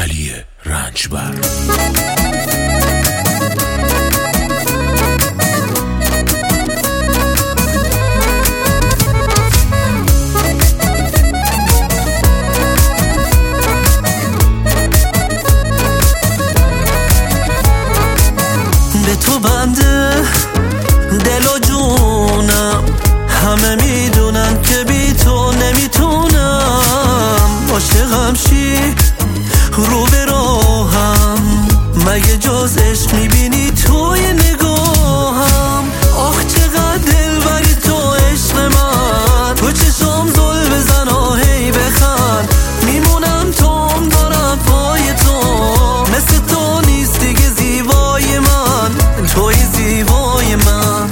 علی رنجبر. به تو بنده دل و جونم، همه میدونن که بی تو نمیتونم. عاشقم شی رو به راهم، مگه جز عشق میبینی توی نگاهم؟ آخ چقدر دلبری تو عشق من، تو چشم زل بزن هی بخند. میمونم توم دارم پای تو، مثل تو نیست دیگه زیبای من، توی زیبای من.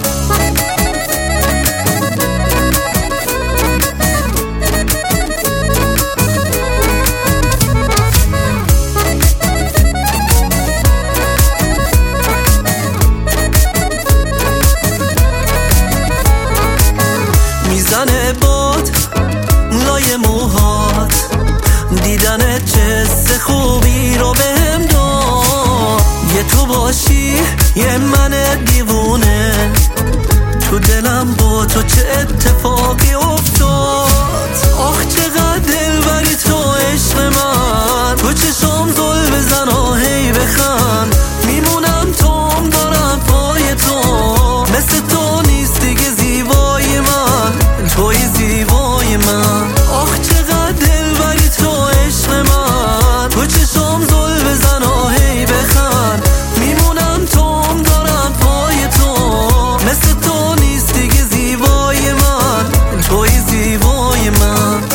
میزنه باد لای موهات، دیدن چه خوبی رو بهم داد. یه تو باشی یه من دیوونه، تو دلم با تو چه اتفاقی افتاد. آخ چقدر دلبری تو عشق من، تو چشم زل بزن هی بخند. میمونم توم دارم پای تو، مثل تو نیست دیگه زیبای من، توی زیبای من. آخ چقدر دلبری تو عشق من، تو چشم زل بزن هی بخند. میمونم توم دارم پای تو، مثل تو نیست دیگه زیبای من، توی زیبای من.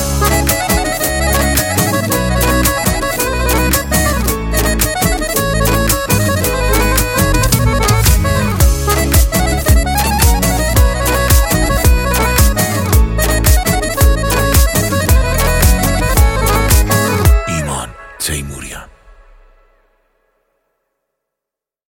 ایمان تیموریان.